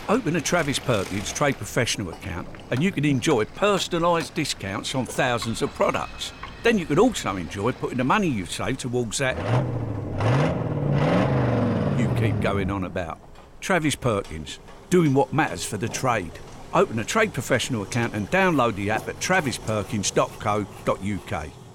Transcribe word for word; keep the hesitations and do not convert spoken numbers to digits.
Open a Travis Perkins Trade Professional account and you can enjoy personalised discounts on thousands of products. Then you can also enjoy putting the money you save towards that you keep going on about. Travis Perkins, doing what matters for the trade. Open a Trade Professional account and download the app at travis perkins dot co dot uk.